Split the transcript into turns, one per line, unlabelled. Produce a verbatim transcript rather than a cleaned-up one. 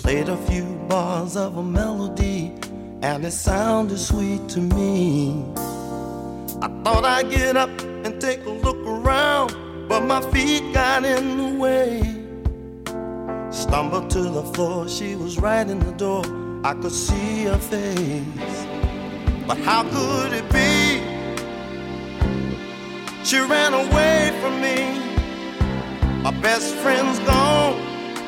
played a few bars of a melody, and it sounded sweet to me. I thought I'd get up and take a look around, but my feet got in the way. Stumbled to the floor, she was right in the door. I could see her face, but how could it be? She ran away from me. My best friend's gone,